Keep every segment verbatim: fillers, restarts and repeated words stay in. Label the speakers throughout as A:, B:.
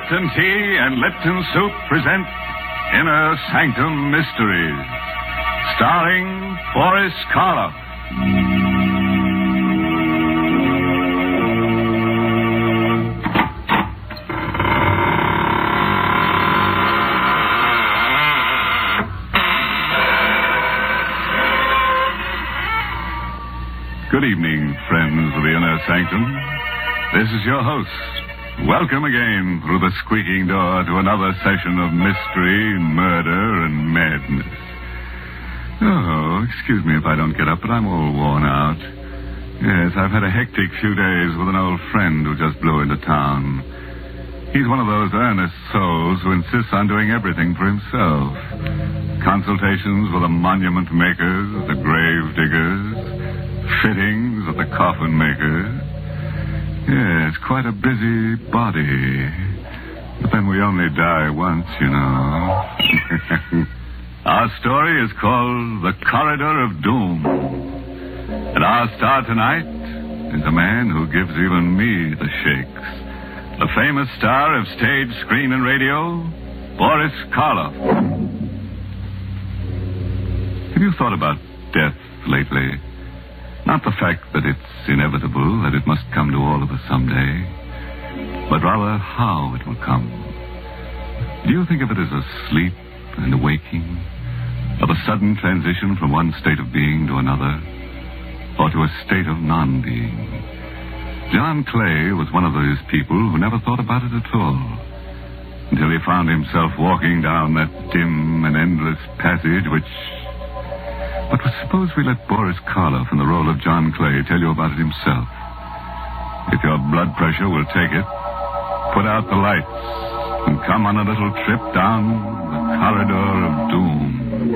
A: Lipton Tea and Lipton Soup present Inner Sanctum Mysteries, starring Boris Karloff. Good evening, friends of the Inner Sanctum. This is your host. Welcome again through the squeaking door to another session of mystery, murder, and madness. Oh, excuse me if I don't get up, but I'm all worn out. Yes, I've had a hectic few days with an old friend who just blew into town. He's one of those earnest souls who insists on doing everything for himself. Consultations with the monument makers, the grave diggers, fittings at the coffin makers. Yes, quite a busy body. But then we only die once, you know. Our story is called The Corridor of Doom. And our star tonight is a man who gives even me the shakes. The famous star of stage, screen, and radio, Boris Karloff. Have you thought about death lately? Not the fact that it's inevitable, that it must come to all of us someday, but rather how it will come. Do you think of it as a sleep and a waking, of a sudden transition from one state of being to another, or to a state of non-being? John Clay was one of those people who never thought about it at all, until he found himself walking down that dim and endless passage which... But suppose we let Boris Karloff in the role of John Clay tell you about it himself. If your blood pressure will take it, put out the lights and come on a little trip down the corridor of doom.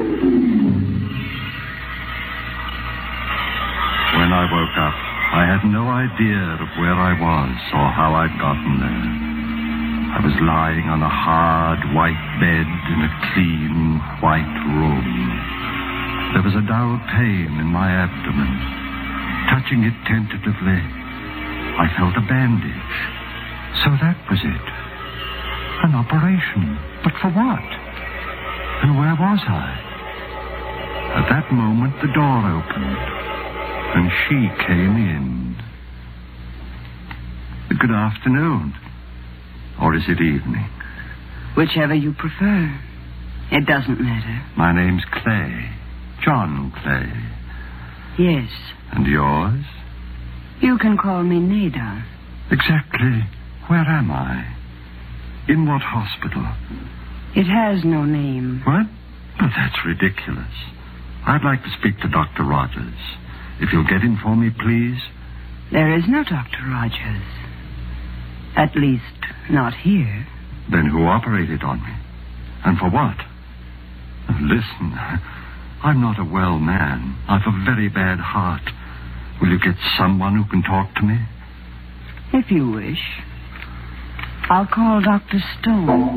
B: When I woke up, I had no idea of where I was or how I'd gotten there. I was lying on a hard, white bed in a clean, white room. There was a dull pain in my abdomen. Touching it tentatively, I felt a bandage. So that was it. An operation. But for what? And where was I? At that moment, the door opened, and she came in. Good afternoon. Or is it evening?
C: Whichever you prefer. It doesn't matter.
B: My name's Clay. John Clay.
C: Yes.
B: And yours?
C: You can call me Nada.
B: Exactly. Where am I? In what hospital?
C: It has no name.
B: What? But that's ridiculous. I'd like to speak to Doctor Rogers. If you'll get in for me, please.
C: There is no Doctor Rogers. At least, not here.
B: Then who operated on me? And for what? Listen... I'm not a well man. I've a very bad heart. Will you get someone who can talk to me?
C: If you wish. I'll call Doctor Stone.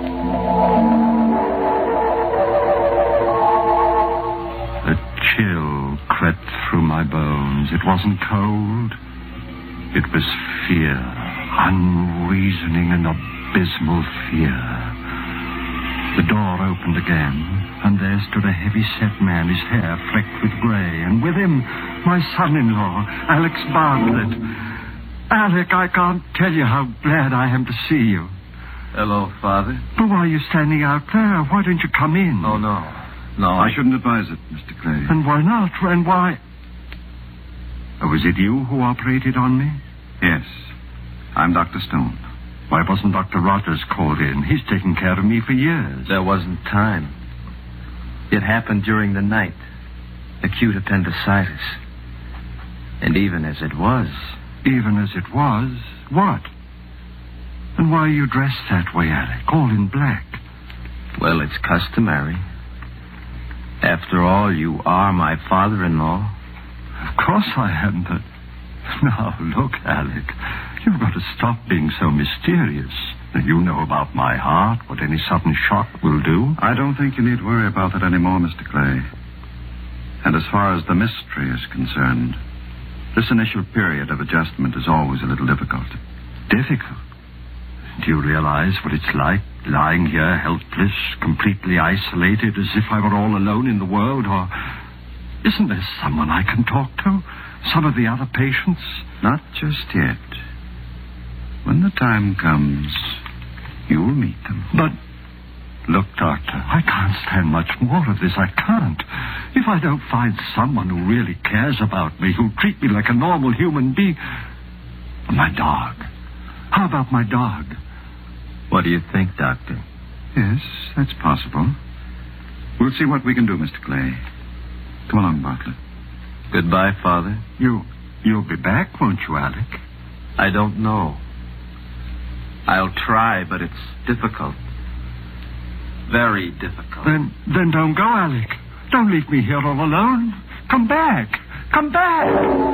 B: A chill crept through my bones. It wasn't cold. It was fear. Unreasoning and abysmal fear. The door opened again. And there stood a heavy-set man, his hair flecked with gray. And with him, my son-in-law, Alex Bartlett. Alec, I can't tell you how glad I am to see you.
D: Hello, Father.
B: But why are you standing out there? Why don't you come in?
D: Oh, no. No,
A: I shouldn't advise it, Mister Clay.
B: And why not? And why... Oh, was it you who operated on me?
A: Yes. I'm Doctor Stone.
B: Why wasn't Doctor Rogers called in? He's taken care of me for years.
D: There wasn't time. It happened during the night. Acute appendicitis. And even as it was...
B: Even as it was? What? And why are you dressed that way, Alec? All in black.
D: Well, it's customary. After all, you are my father-in-law.
B: Of course I am, but... Now, look, Alec. You've got to stop being so mysterious. You know about my heart, what any sudden shock will do.
A: I don't think you need worry about that anymore, Mister Clay. And as far as the mystery is concerned, this initial period of adjustment is always a little difficult.
B: Difficult? Do you realize what it's like, lying here helpless, completely isolated, as if I were all alone in the world? Or isn't there someone I can talk to? Some of the other patients?
E: Not just yet. When the time comes, you'll meet them.
B: But, look, Doctor, I can't stand much more of this. I can't. If I don't find someone who really cares about me, who'll treat me like a normal human being... My dog. How about my dog?
D: What do you think, Doctor?
E: Yes, that's possible. We'll see what we can do, Mister Clay. Come along, Bartlett.
D: Goodbye, Father.
B: You, you'll be back, won't you, Alec?
D: I don't know. I'll try, but it's difficult. Very difficult.
B: Then, then don't go, Alec. Don't leave me here all alone. Come back. Come back.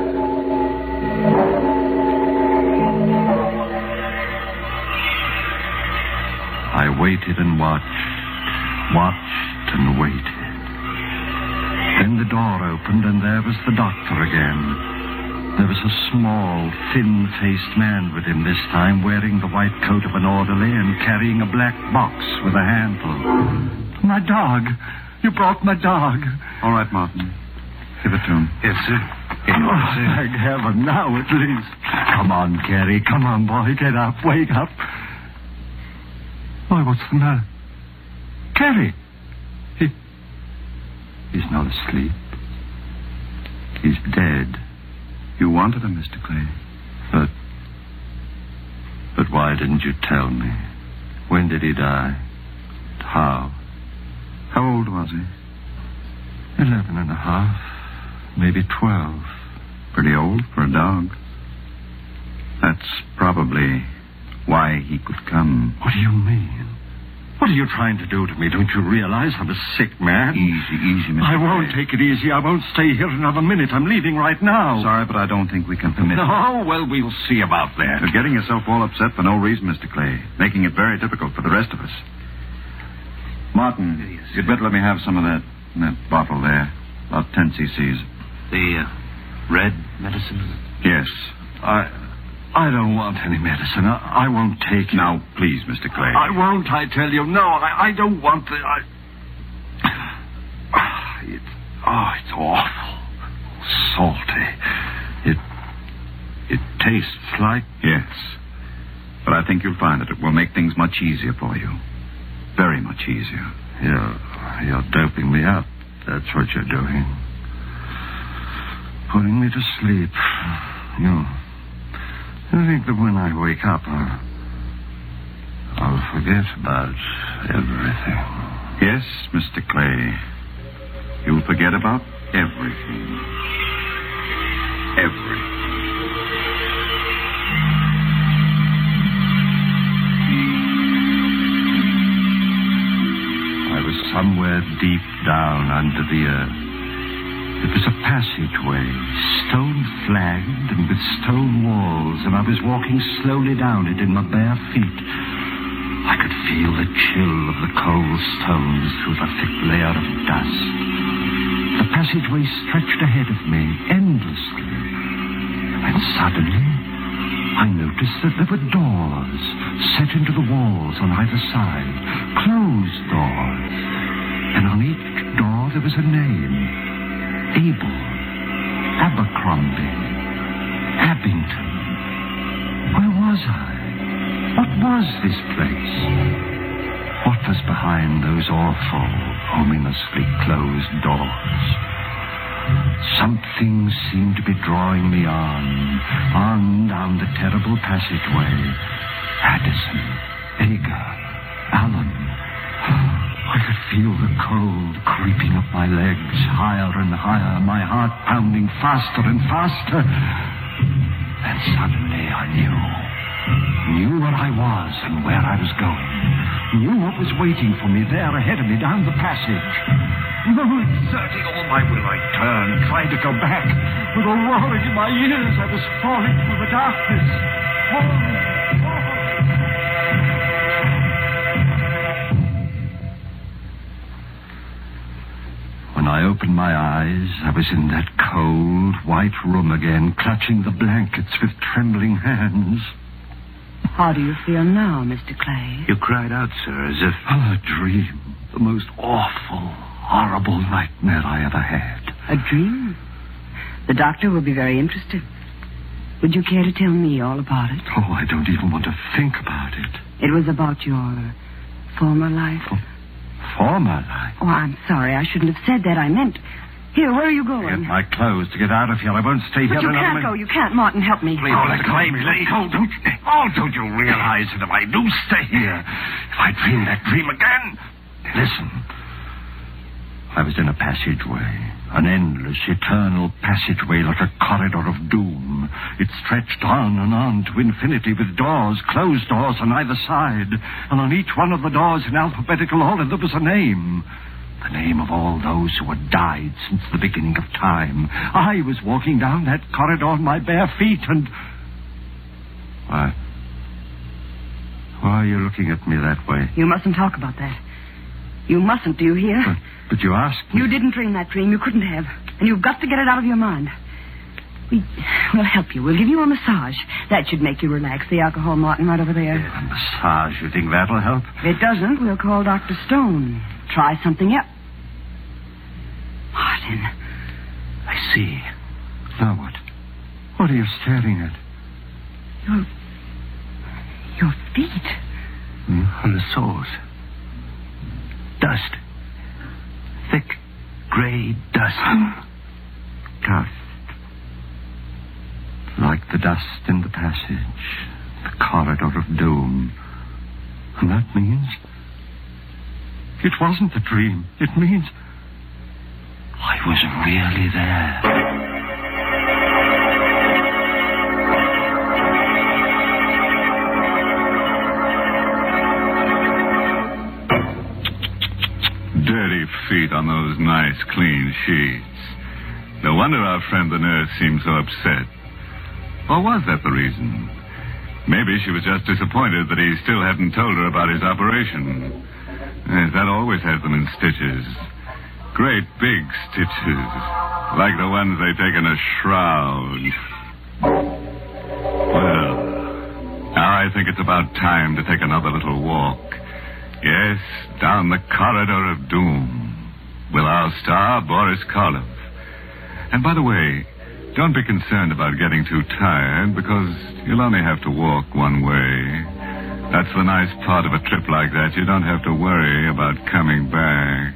B: I waited and watched, watched and waited. Then the door opened and there was the doctor again. There was a small, thin-faced man with him this time, wearing the white coat of an orderly and carrying a black box with a handle. My dog. You brought my dog.
E: All right, Martin. Give it to him.
D: Yes, sir. Yes,
B: Oh,
D: sir.
B: thank heaven, now at least. Come on, Gary. Come on, boy. Get up. Wake up. Why, what's the matter? Gary. He... He's not asleep. He's dead.
E: You wanted him, Mister Clay.
B: But... But why didn't you tell me? When did he die? How?
E: How old was he?
B: Eleven and a half. Maybe twelve.
E: Pretty old for a dog. That's probably why he could come.
B: What do you mean? What are you trying to do to me? Don't you realize I'm a sick man?
E: Easy, easy, Mister
B: I won't
E: Clay.
B: take it easy. I won't stay here another minute. I'm leaving right now.
E: Sorry, but I don't think we can permit it.
B: No, well, we'll see about that.
E: You're getting yourself all upset for no reason, Mister Clay, making it very difficult for the rest of us. Martin,
D: Yes.
E: you'd better let me have some of that, in that bottle there. About ten cc's.
D: The uh, red medicine?
E: Yes.
B: I... I don't want any medicine. I, I won't take it.
E: Now, please, Mister Clay.
B: I won't, I tell you. No, I, I don't want the... I... It, oh, it's awful. Salty. It... It tastes like...
E: Yes. But I think you'll find that it will make things much easier for you. Very much easier.
B: You're, you're doping me up. That's what you're doing. Putting me to sleep. You... I think that when I wake up, I'll, I'll forget about everything.
E: Yes, Mister Clay. You'll forget about everything. Everything.
B: I was somewhere deep down under the earth. It was a passageway, stone-flagged and with stone walls, and I was walking slowly down it in my bare feet. I could feel the chill of the cold stones through the thick layer of dust. The passageway stretched ahead of me, endlessly. And suddenly, I noticed that there were doors set into the walls on either side, closed doors. And on each door there was a name. Abel, Abercrombie, Abington. Where was I? What was this place? What was behind those awful, ominously closed doors? Something seemed to be drawing me on, on down the terrible passageway. Addison, Ager, Allen. I could feel the cold creeping up my legs, higher and higher, my heart pounding faster and faster. And suddenly I knew. Knew where I was and where I was going. Knew what was waiting for me there ahead of me down the passage. Exerting all my will, I turned, tried to go back. With a roaring in my ears, I was falling through the darkness. Falling, falling. When I opened my eyes, I was in that cold, white room again, clutching the blankets with trembling hands.
C: How do you feel now, Mister Clay?
B: You cried out, sir, as if...
E: A dream. The most awful, horrible nightmare I ever had.
C: A dream? The doctor will be very interested. Would you care to tell me all about it?
E: Oh, I don't even want to think about it.
C: It was about your former life?
E: For, former life?
C: Oh, I'm sorry. I shouldn't have said that. I meant... Here, where are you going?
E: Get my clothes to get out of here. I won't stay
C: but
E: here
C: you
E: another
C: can't
E: minute.
C: go. You can't. Martin, help me.
E: Please, oh, let go, let me go. Don't, oh, don't you realize that if I do stay here, if I dream that dream again... Listen. I was in a passageway. An endless, eternal passageway like a corridor of doom. It stretched on and on to infinity with doors, closed doors on either side. And on each one of the doors in alphabetical order there was a name. The name of all those who had died since the beginning of time. I was walking down that corridor on my bare feet and... Why? Why are you looking at me that way?
C: You mustn't talk about that. You mustn't, do you hear?
E: But, but you asked me.
C: You didn't dream that dream. You couldn't have. And you've got to get it out of your mind. We, we'll help you. We'll give you a massage. That should make you relax. The alcohol, Martin, right over there.
E: A massage? You think that'll help?
C: If it doesn't, we'll call Doctor Stone. Try something else. Martin.
E: I see. Now what? What are you staring at?
C: Your... Your feet.
B: Mm, on the soles. Dust. Thick, gray dust.
E: Dust. Like the dust in the passage. The corridor of doom. And that means... It wasn't a dream. It means... I was really there.
A: Dirty feet on those nice, clean sheets. No wonder our friend the nurse seemed so upset. Or was that the reason? Maybe she was just disappointed that he still hadn't told her about his operation. Yes, that always has them in stitches. Great big stitches. Like the ones they take in a shroud. Well, now I think it's about time to take another little walk. Yes, down the corridor of doom. With our star, Boris Karloff. And by the way, don't be concerned about getting too tired, because you'll only have to walk one way. That's the nice part of a trip like that. You don't have to worry about coming back.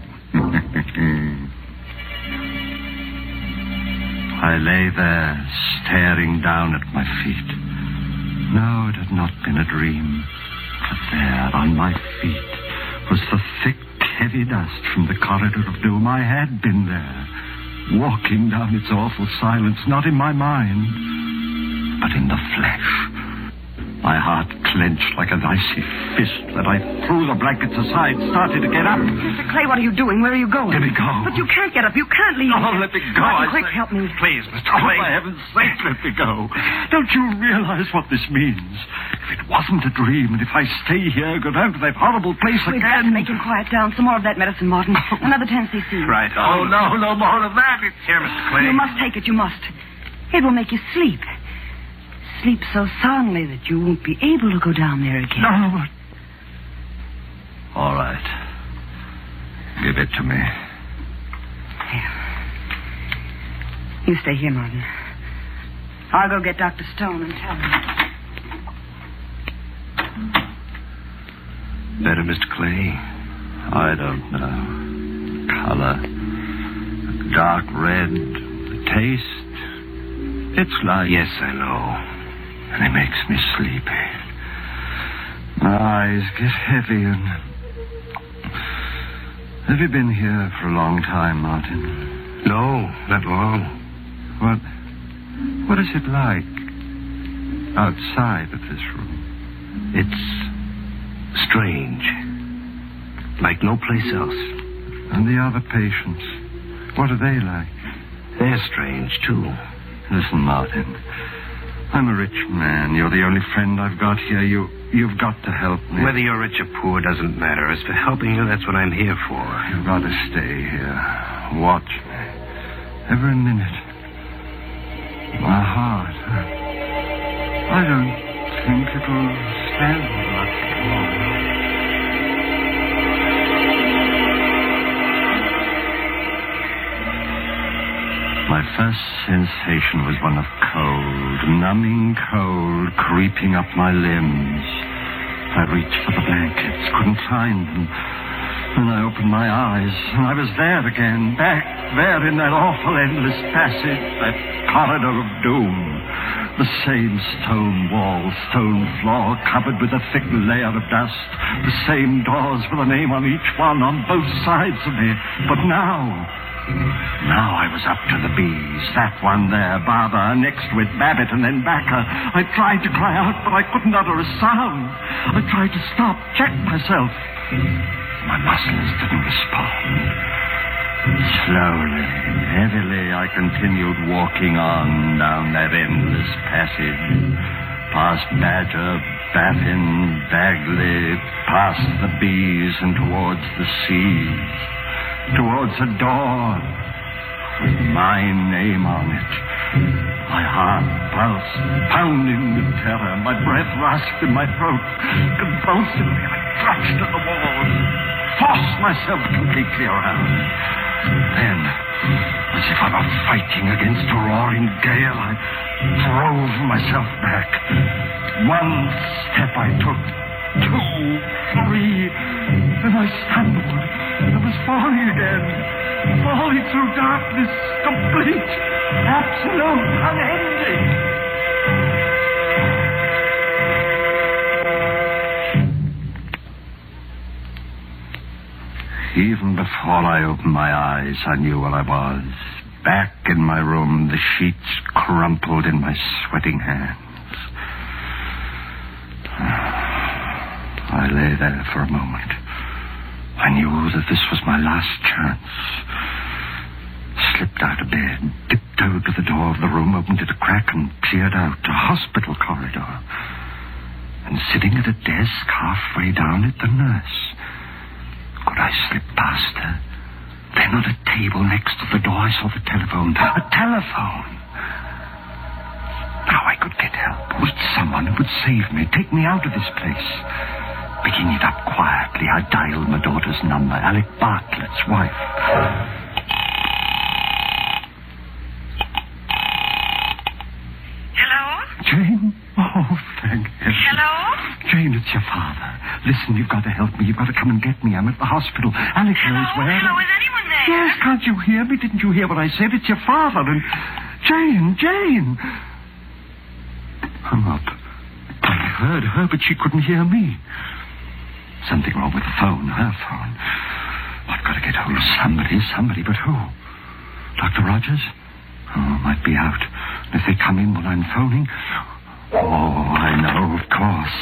E: I lay there, staring down at my feet. No, it had not been a dream. For there, on my feet, was the thick, heavy dust from the corridor of doom. I had been there, walking down its awful silence, not in my mind, but in the flesh. My heart clenched like an icy fist that I threw the blankets aside, started to get up.
C: Mister Clay, what are you doing? Where are you going?
E: Let me go.
C: But you can't get up. You can't leave.
E: Oh, let me go.
C: Martin,
E: I
C: quick,
E: say.
C: help me.
E: Please, Mister Clay. Oh, for heaven's sake, let me go. Don't you realize what this means? If it wasn't a dream, and if I stay here, go down to that horrible place
C: We've got
E: again...
C: to make him quiet down. Some more of that medicine, Martin. Another ten c c.
B: Right.
E: Oh, no, no more of that. It's...
B: Here, Mister Clay.
C: You must take it. You must. It will make you sleep. Sleep so soundly that you won't be able to go down there again.
E: No, but... All right. Give it to me.
C: Here. You stay here, Martin. I'll go get Doctor Stone and tell him.
B: Better, Mister Clay?
E: I don't know. Color. Dark red. The taste. It's like...
B: Yes, I know.
E: And it makes me sleepy. My eyes get heavy and... Have you been here for a long time, Martin?
B: No, not long.
E: What... What is it like outside of this room?
B: It's strange. Like no place else.
E: And the other patients, what are they like?
B: They're strange, too.
E: Listen, Martin. I'm a rich man. You're the only friend I've got here. You, you've got to help me.
B: Whether you're rich or poor doesn't matter. As for helping you, that's what I'm here for.
E: You've got to stay here. Watch me. Every minute. My heart. I don't
B: think it'll stand much longer. My first sensation was one of cold, numbing cold, creeping up my limbs. I reached for the blankets, couldn't find them. Then I opened my eyes, and I was there again, back there in that awful endless passage, that corridor of doom. The same stone wall, stone floor, covered with a thick layer of dust. The same doors with a name on each one, on both sides of me. But now... Now I was up to the bees. That one there, Barbara, next to it, Babbitt, and then Backer. I tried to cry out, but I couldn't utter a sound. I tried to stop, check myself. My muscles didn't respond. Slowly, heavily, I continued walking on down that endless passage. Past Badger, Baffin, Bagley, past the bees and towards the seas. Towards a door with my name on it. My heart pulsed, pounding with terror. My breath rasped in my throat. Convulsively, I clutched at the wall, forced myself completely around. Then, as if I were fighting against a roaring gale, I drove myself back. One step I took, two, three, then I stumbled. I was falling again, falling through darkness, complete, absolute, unending. Even before I opened my eyes, I knew where I was. Back in my room, the sheets crumpled in my sweating hands. I lay there for a moment. I knew that this was my last chance. Slipped out of bed, tiptoed to the door of the room, opened it a crack, and peered out. A hospital corridor. And sitting at a desk halfway down it, the nurse. Could I slip past her? Then on a table next to the door, I saw the telephone. A telephone! Now I could get help. With someone who would save me, take me out of this place. Picking it up quietly, I dialed my daughter's number, Alec Bartlett's wife.
F: Hello?
B: Jane? Oh, thank heaven.
F: Hello?
B: Jane, it's your father. Listen, you've got to help me. You've got to come and get me. I'm at the hospital. Alec knows
F: Hello?
B: where.
F: Hello? Is anyone there?
B: Yes, can't you hear me? Didn't you hear what I said? It's your father and... Jane, Jane! Hung up. I heard her, but she couldn't hear me. Something wrong with the phone, her phone. I've got to get hold of somebody, somebody, but who? Doctor Rogers? Oh, might be out. And if they come in while I'm phoning... Oh, I know, of course.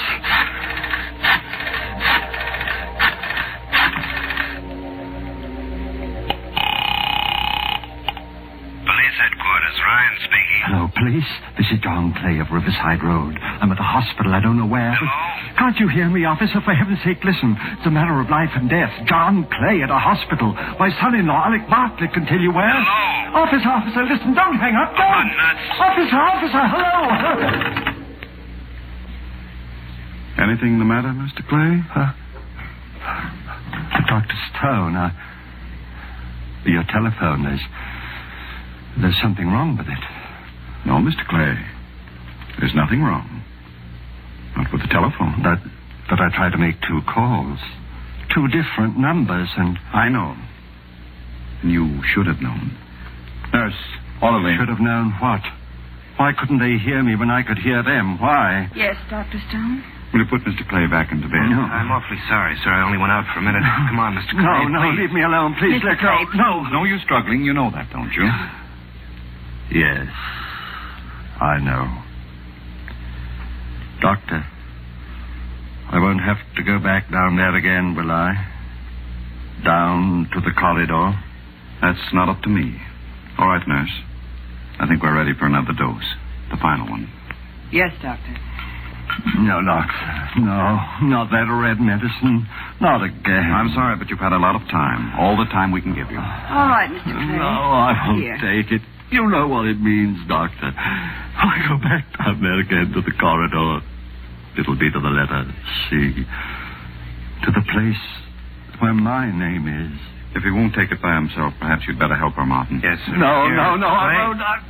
G: Police headquarters, Ryan speaking.
B: Hello, police. This is John Clay of Riverside Road. I'm at the hospital. I don't know where.
G: Hello?
B: Can't you hear me, officer? For heaven's sake, listen. It's a matter of life and death. John Clay at a hospital. My son-in-law, Alec Bartlett, can tell you where.
G: Hello?
B: Officer, officer, listen. Don't hang up. Don't.
G: I'm nuts.
B: Officer, officer, hello.
A: Anything the matter, Mister Clay?
B: Uh, Doctor Stone, uh, your telephone, there's... There's something wrong with it.
A: No, Mister Clay. There's nothing wrong. Not with the telephone.
B: But, but I tried to make two calls. Two different numbers, and...
A: I know. You should have known. Nurse, Oliver.
B: Should have known what? Why couldn't they hear me when I could hear them? Why?
C: Yes, Doctor Stone?
A: Will you put Mister Clay back into bed?
B: No.
G: I'm awfully sorry, sir. I only went out for a minute. Come on, Mister Clay.
B: No, no,
G: please.
B: leave me alone, please.
C: Mister
B: Let go.
C: Clay,
B: No,
A: No, you're struggling. You know that, don't you?
B: Yes, I know. Doctor, I won't have to go back down there again, will I? Down to the corridor?
A: That's not up to me. All right, nurse. I think we're ready for another dose. The final one.
C: Yes, Doctor.
B: No, doctor. No, not that red medicine. Not again.
A: I'm sorry, but you've had a lot of time. All the time we can give you.
C: All right, Mister Clay.
B: No, I won't
C: Here.
B: take it. You know what it means, Doctor. I go back down there again to the corridor. it'll be to the letter C. To the place where my name is.
E: If he won't take it by himself, perhaps you'd better help her, Martin.
G: Yes, sir.
B: No,
G: Here.
B: no, no, I
G: Wait.
B: won't. I-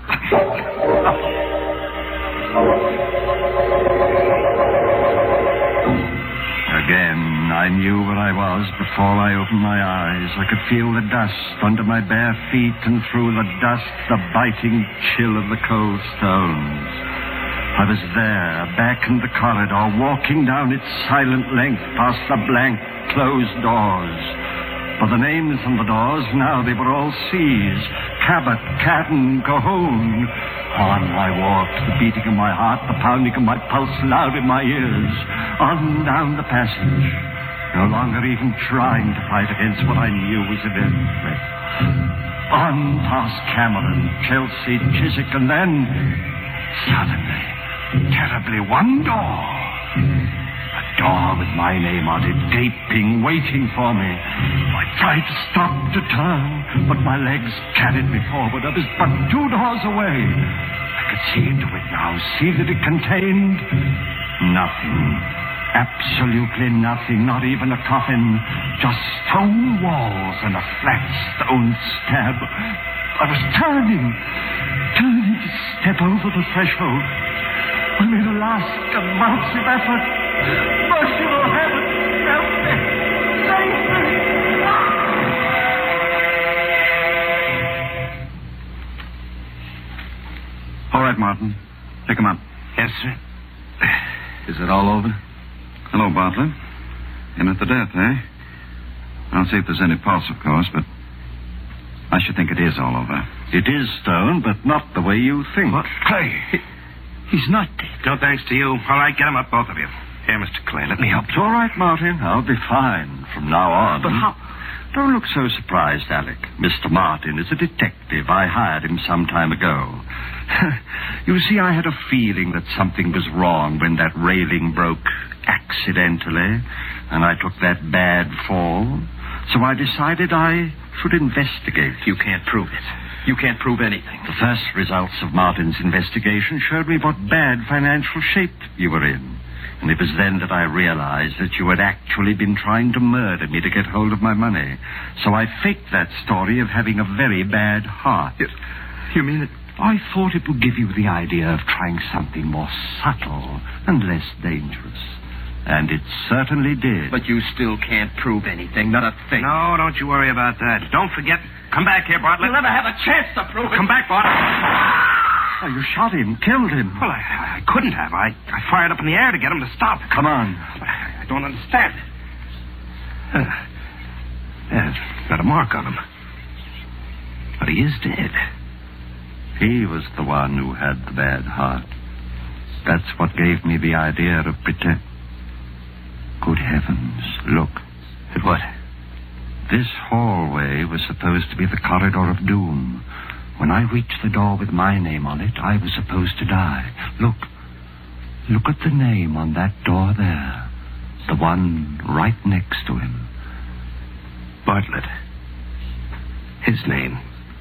B: Again, I knew where I was before I opened my eyes. I could feel the dust under my bare feet, and through the dust, the biting chill of the cold stones. I was there, back in the corridor, walking down its silent length past the blank, closed doors. For the names on the doors, now they were all C's. Cabot, Cadden, Cahoon. On I walked, the beating of my heart, the pounding of my pulse loud in my ears. On down the passage, no longer even trying to fight against what I knew was inevitable. On past Cameron, Chelsea, Chiswick, and then, suddenly, terribly, one door. A door with my name on it, gaping, waiting for me. I tried to stop, to turn, but my legs carried me forward. I was but two doors away. I could see into it now, see that it contained nothing. Absolutely nothing, not even a coffin. Just stone walls and a flat stone slab. I was turning, turning to step over the threshold. I made a last convulsive effort. Merciful heaven, help me! Save me!
E: All right, Martin. Pick him up.
G: Yes, sir.
B: Is it all over?
E: Hello, Bartlett. In at the death, eh? I'll see if there's any pulse, of course, but I should think it is all over.
B: It is stone, but not the way you think.
E: What? Clay!
B: He's not dead.
G: No thanks to you. All right, get him up, both of you. Here, Mister Clay, let me help
B: It's
G: you.
B: all right, Martin. I'll be fine from now on.
E: But how-
B: Don't look so surprised, Alec. Mister Martin is a detective. I hired him some time ago. You see, I had a feeling that something was wrong when that railing broke accidentally, and I took that bad fall. So I decided I should investigate.
D: You can't prove it. You can't prove anything.
B: The first results of Martin's investigation showed me what bad financial shape you were in. And it was then that I realized that you had actually been trying to murder me to get hold of my money. So I faked that story of having a very bad heart.
D: You mean it?
B: I thought it would give you the idea of trying something more subtle and less dangerous. And it certainly did.
D: But you still can't prove anything, not a thing.
G: No, don't you worry about that. Don't forget. Come back here, Bartlett.
D: You'll never have a chance to prove it.
G: Come back, Bartlett.
B: Oh, you shot him, killed him.
G: Well, I, I couldn't have. I, I fired up in the air to get him to stop.
B: Come on.
G: I, I don't understand. Uh, there's got a mark on him. But he is dead.
B: He was the one who had the bad heart. That's what gave me the idea of pretend. Good heavens, look.
G: At what?
B: This hallway was supposed to be the corridor of doom. When I reached the door with my name on it, I was supposed to die. Look. Look at the name on that door there. The one right next to him.
G: Bartlett. His name.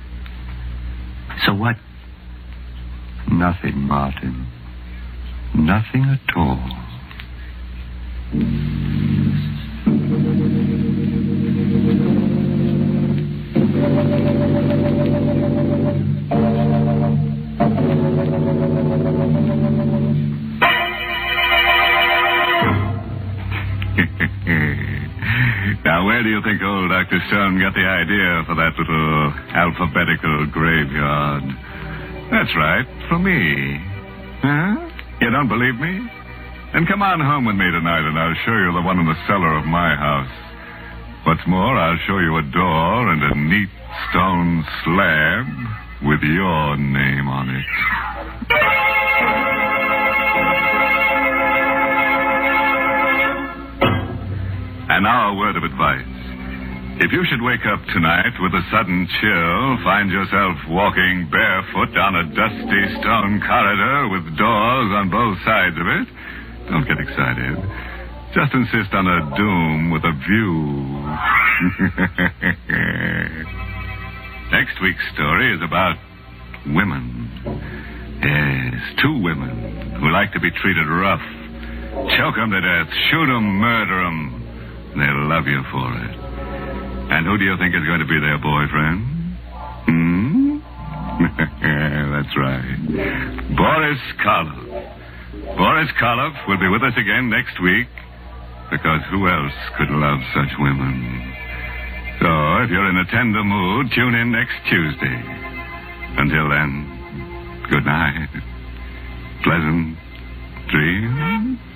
G: So what?
B: Nothing, Martin. Nothing at all.
A: Now, where do you think old Doctor Stone got the idea for that little alphabetical graveyard? That's right, for me. Huh? You don't believe me? Then come on home with me tonight, and I'll show you the one in the cellar of my house. What's more, I'll show you a door and a neat stone slab with your name on it. And now a word of advice. If you should wake up tonight with a sudden chill, find yourself walking barefoot down a dusty stone corridor with doors on both sides of it, don't get excited. Just insist on a doom with a view. Next week's story is about women. Yes, two women who like to be treated rough. Choke 'em to death. Shoot 'em, murder 'em. They'll love you for it. And who do you think is going to be their boyfriend? Hmm? That's right. Boris Karloff. Boris Karloff will be with us again next week, because who else could love such women? So, if you're in a tender mood, tune in next Tuesday. Until then, good night. Pleasant dreams.